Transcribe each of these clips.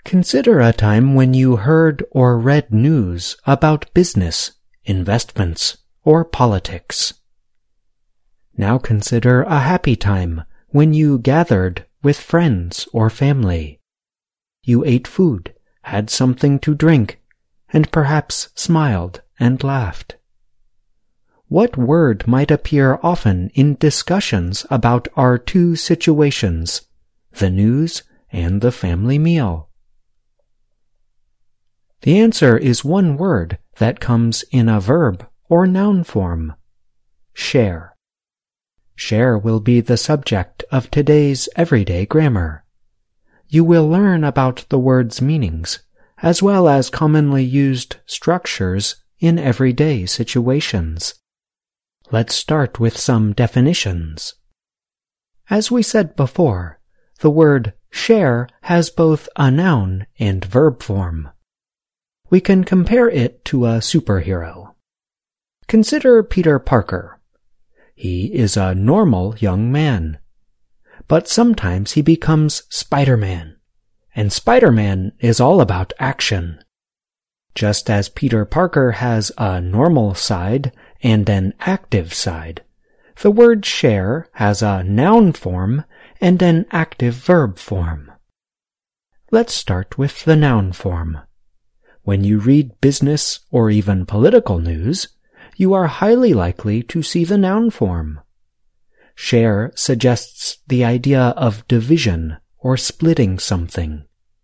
Consider a time when you heard or read news about business, investments, or politics. Now consider a happy time when you gathered with friends or family. You ate food, had something to drink, and perhaps smiled and laughed. What word might appear often in discussions about our two situations, the news and the family meal? The answer is one word that comes in a verb or noun form: share. Share will be the subject of today's everyday grammar. You will learn about the word's meanings, as well as commonly used structures in everyday situations. Let's start with some definitions. As we said before, the word share has both a noun and verb form. We can compare it to a superhero. Consider Peter Parker. He is a normal young man. But sometimes he becomes Spider-Man, and Spider-Man is all about action. Just as Peter Parker has a normal side and an active side, the word share has a noun form and an active verb form. Let's start with the noun form. When you read business or even political news, you are highly likely to see the noun form. Share suggests the idea of division or splitting something.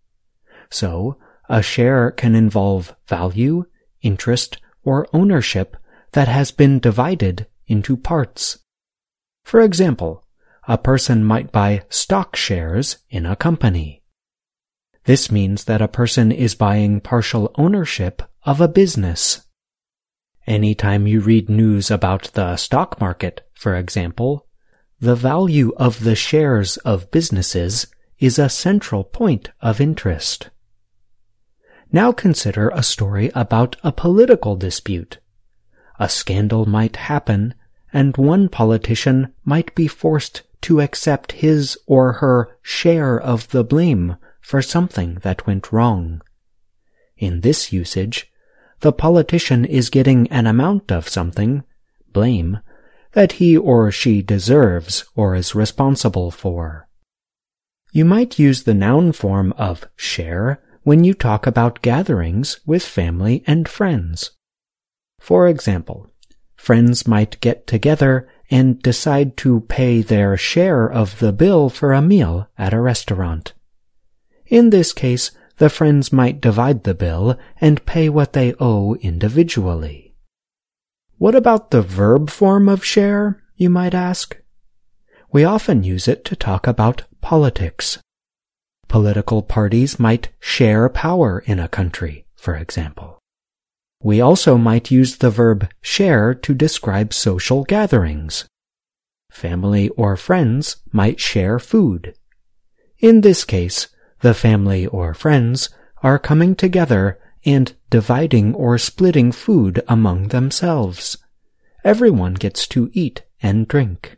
So, a share can involve value, interest, or ownership that has been divided into parts. For example, a person might buy stock shares in a company. This means that a person is buying partial ownership of a business. Anytime you read news about the stock market, for example, the value of the shares of businesses is a central point of interest. Now consider a story about a political dispute. A scandal might happen, and one politician might be forced to accept his or her share of the blame for something that went wrong. In this usage, the politician is getting an amount of something, blame, that he or she deserves or is responsible for. You might use the noun form of share when you talk about gatherings with family and friends. For example, friends might get together and decide to pay their share of the bill for a meal at a restaurant. In this case, the friends might divide the bill and pay what they owe individually. What about the verb form of share, you might ask? We often use it to talk about politics. Political parties might share power in a country, for example. We also might use the verb share to describe social gatherings. Family or friends might share food. In this case, the family or friends are coming together and dividing or splitting food among themselves. Everyone gets to eat and drink.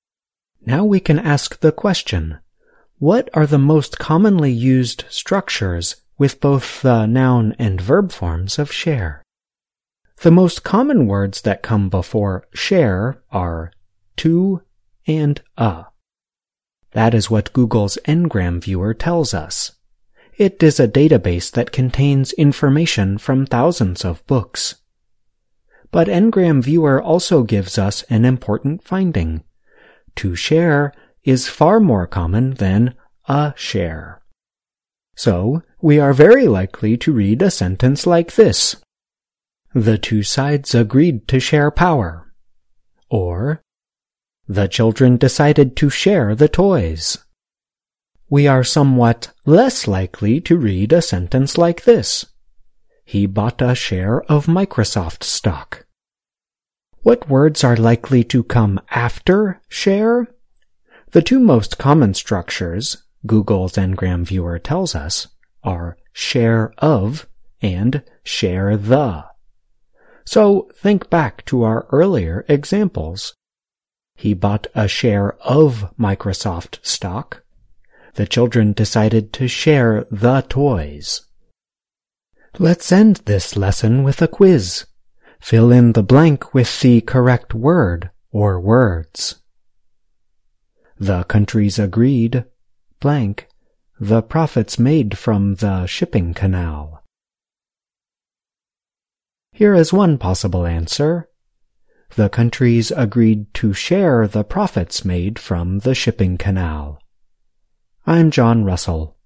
Now we can ask the question, what are the most commonly used structures with both the noun and verb forms of share? The most common words that come before share are to and a. That is what Google's Ngram Viewer tells us. It is a database that contains information from thousands of books. But Ngram Viewer also gives us an important finding. To share is far more common than a share. So, we are very likely to read a sentence like this. The two sides agreed to share power. Or, the children decided to share the toys. We are somewhat less likely to read a sentence like this. He bought a share of Microsoft stock. What words are likely to come after share? The two most common structures, Google's Ngram Viewer tells us, are share of and share the. So think back to our earlier examples. He bought a share of Microsoft stock. The children decided to share the toys. Let's end this lesson with a quiz. Fill in the blank with the correct word or words. The countries agreed, blank, the profits made from the shipping canal. Here is one possible answer. The countries agreed to share the profits made from the shipping canal. I'm John Russell.